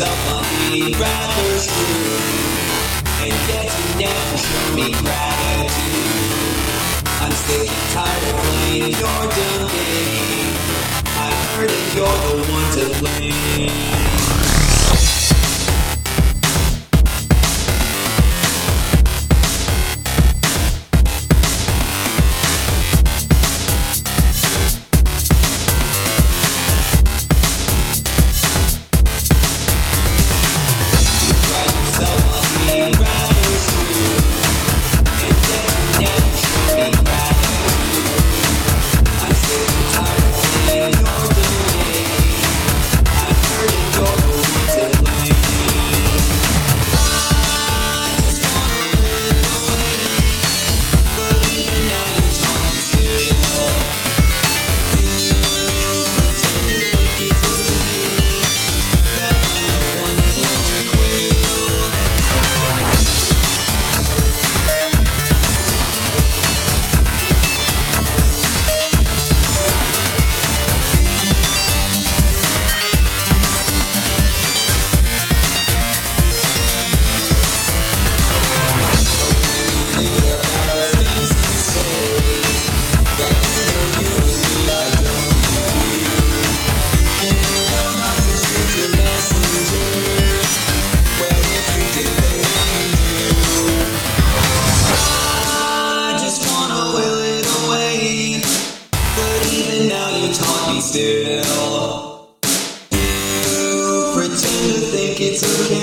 yourself I'll be rather screwed, and yet you never show me gratitude. I'm sick and tired of playing your dumb game. I heard that you're the one to blame. Still, you pretend to think it's okay.